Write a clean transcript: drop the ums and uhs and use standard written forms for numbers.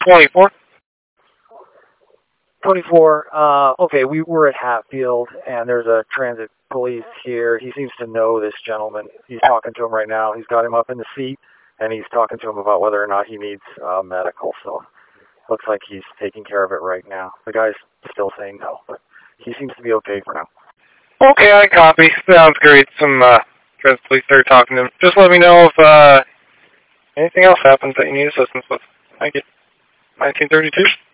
24. 24, okay, we were at Hatfield, and there's a transit police here. He seems to know this gentleman. He's talking to him right now. He's got him up in the seat, and he's talking to him about whether or not he needs medical. So looks like he's taking care of it right now. The guy's still saying no, but he seems to be okay for now. Okay, I copy. Sounds great. Some transit police there talking to him. Just let me know if anything else happens that you need assistance with. Thank you. 1932.